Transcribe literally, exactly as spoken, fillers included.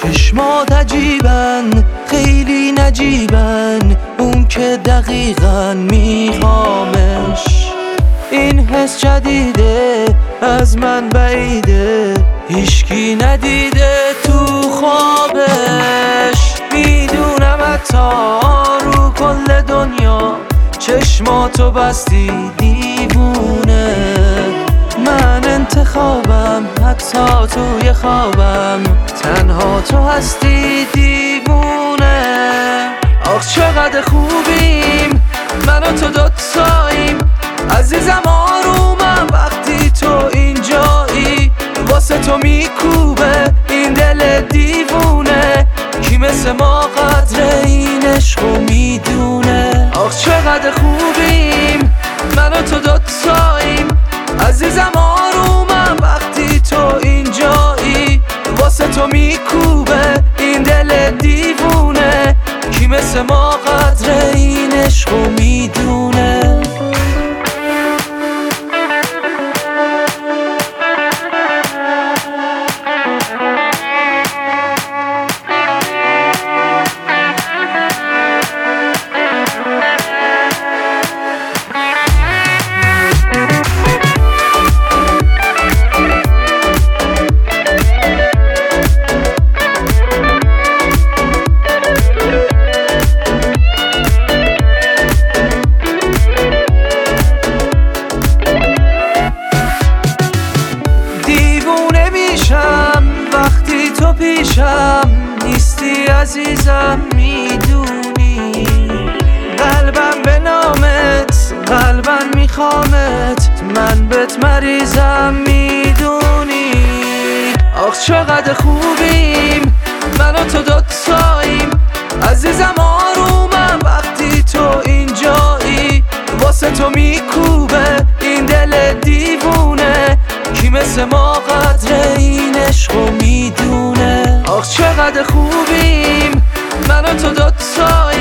چشمات عجیبن، خیلی نجیبن، اون که دقیقاً میخوامش. این حس جدیده، از من بعیده، هیچکی ندیده تو خوابش. میدونم حتی رو کل دنیا چشماتو بستی دیوونه. من انتخابم حتی توی خوابم، تنها تو هستی دیوونه. آخ چقدر خوبیم من و تو دوتاییم، عزیزم آرومم وقتی تو اینجایی. واسه تو میکوبه این دل دیوونه، کی مثل ما قدر این عشقو میدونه. آخ چقدر خوبیم من و تو دوتاییم، عزیزم آرومم وقتی تو اینجایی. واسه تو میکوبه این دل دیوونه، کی مثل ما قدر این عشقو میدونه. وقتی تو پیشم نیستی عزیزم میدونی. قلبم به نامت، قلبم میخوامت، من بهت مریضم میدونی. آخ چقدر خوبیم من و تو دوتاییم، عزیزم آرومم وقتی تو اینجایی. واسه تو میکوبه این دل دیوونه، کی مثل ما قدر این عشقو میدونه. آخ چقدر خوبیم من و تو دوتاییم.